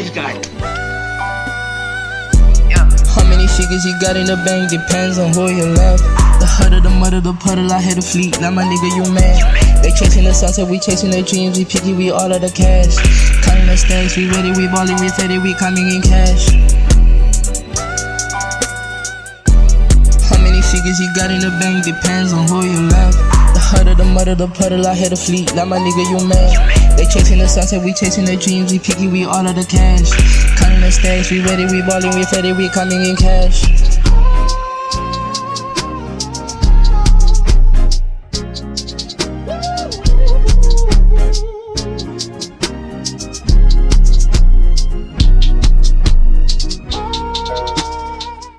nice guy. How many figures you got in the bank depends on who you love. The heart of the mud of the puddle, I had a fleet, now my nigga you mad. They chasing the sunset, we chasing their dreams, we picky, we all of the cash. Counting the stacks, we ready, we ballin', we steady, we coming in cash. How many figures you got in the bank depends on who you love. The heart of the mud of the puddle, I had a fleet, now my nigga you mad. They chasing the sunset, we chasing their dreams, we picky, we all of the cash. Counting the stacks, we ready, we ballin', we steady, we coming in cash.